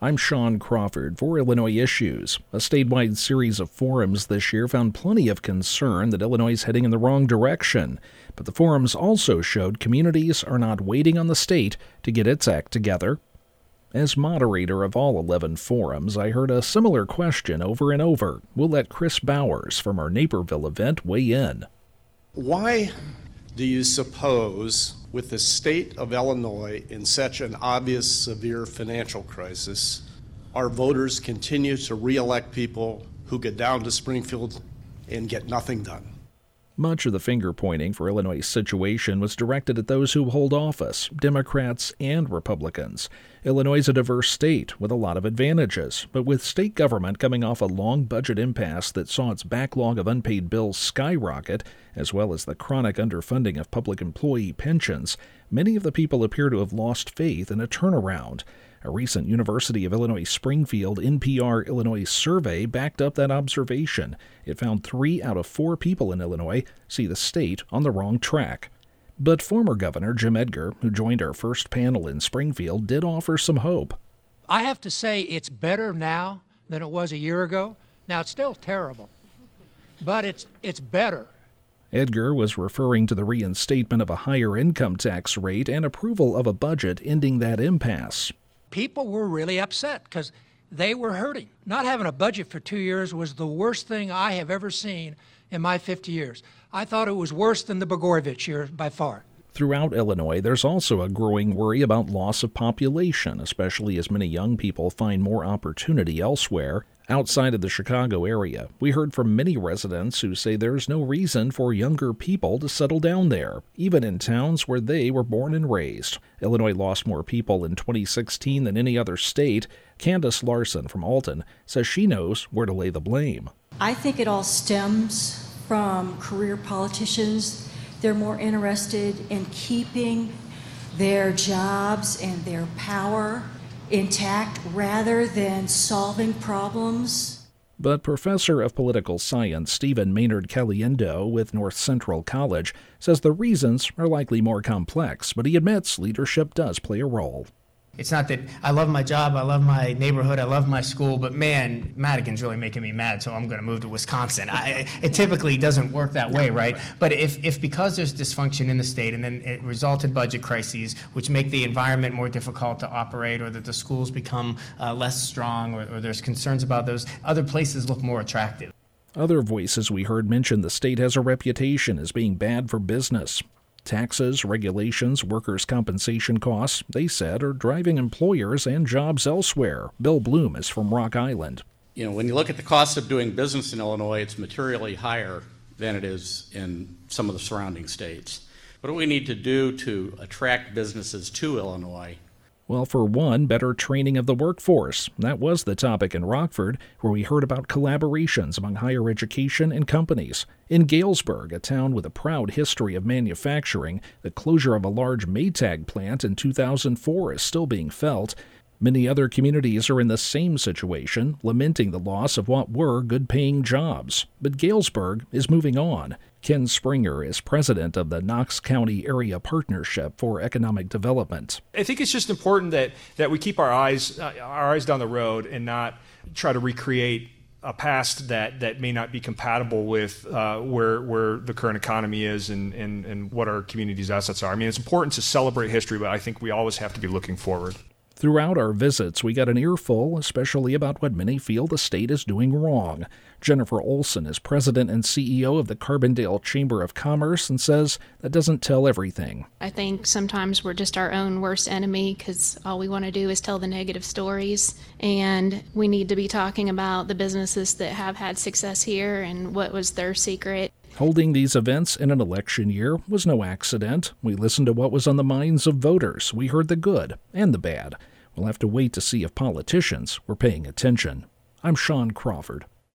I'm Sean Crawford for Illinois Issues. A statewide series of forums this year found plenty of concern that Illinois is heading in the wrong direction. But the forums also showed communities are not waiting on the state to get its act together. As moderator of all 11 forums, I heard a similar question over and over. We'll let Chris Bowers from our Naperville event weigh in. Why do you suppose, with the state of Illinois in such an obvious severe financial crisis, our voters continue to re-elect people who get down to Springfield and get nothing done? Much of the finger-pointing for Illinois' situation was directed at those who hold office, Democrats and Republicans. Illinois is a diverse state with a lot of advantages, but with state government coming off a long budget impasse that saw its backlog of unpaid bills skyrocket, as well as the chronic underfunding of public employee pensions, many of the people appear to have lost faith in a turnaround. A recent University of Illinois Springfield NPR Illinois survey backed up that observation. It found 3 out of 4 people in Illinois see the state on the wrong track. But former Governor Jim Edgar, who joined our first panel in Springfield, did offer some hope. I have to say it's better now than it was a year ago. Now, it's still terrible, but it's better. Edgar was referring to the reinstatement of a higher income tax rate and approval of a budget ending that impasse. People were really upset because they were hurting. Not having a budget for 2 years was the worst thing I have ever seen in my 50 years. I thought it was worse than the Blagojevich year by far. Throughout Illinois, there's also a growing worry about loss of population, especially as many young people find more opportunity elsewhere. Outside of the Chicago area, we heard from many residents who say there's no reason for younger people to settle down there, even in towns where they were born and raised. Illinois lost more people in 2016 than any other state. Candace Larson from Alton says she knows where to lay the blame. I think it all stems from career politicians. They're more interested in keeping their jobs and their power intact rather than solving problems. But Professor of Political Science Stephen Maynard Caliendo with North Central College says the reasons are likely more complex, but he admits leadership does play a role. It's not that I love my job, I love my neighborhood, I love my school, but man, Madigan's really making me mad, so I'm going to move to Wisconsin. It typically doesn't work that way, right? But if because there's dysfunction in the state and then it results in budget crises, which make the environment more difficult to operate, or that the schools become less strong, or there's concerns about those, other places look more attractive. Other voices we heard mentioned the state has a reputation as being bad for business. Taxes, regulations, workers' compensation costs, they said, are driving employers and jobs elsewhere. Bill Bloom is from Rock Island. When you look at the cost of doing business in Illinois, it's materially higher than it is in some of the surrounding states. What do we need to do to attract businesses to Illinois? Well, for one, better training of the workforce. That was the topic in Rockford, where we heard about collaborations among higher education and companies. In Galesburg, a town with a proud history of manufacturing, the closure of a large Maytag plant in 2004 is still being felt. Many other communities are in the same situation, lamenting the loss of what were good-paying jobs. But Galesburg is moving on. Ken Springer is president of the Knox County Area Partnership for Economic Development. I think it's just important that we keep our eyes down the road and not try to recreate a past that may not be compatible with where the current economy is and what our community's assets are. I mean, it's important to celebrate history, but I think we always have to be looking forward. Throughout our visits, we got an earful, especially about what many feel the state is doing wrong. Jennifer Olson is president and CEO of the Carbondale Chamber of Commerce and says that doesn't tell everything. I think sometimes we're just our own worst enemy because all we want to do is tell the negative stories, and we need to be talking about the businesses that have had success here and what was their secret. Holding these events in an election year was no accident. We listened to what was on the minds of voters. We heard the good and the bad. We'll have to wait to see if politicians were paying attention. I'm Sean Crawford.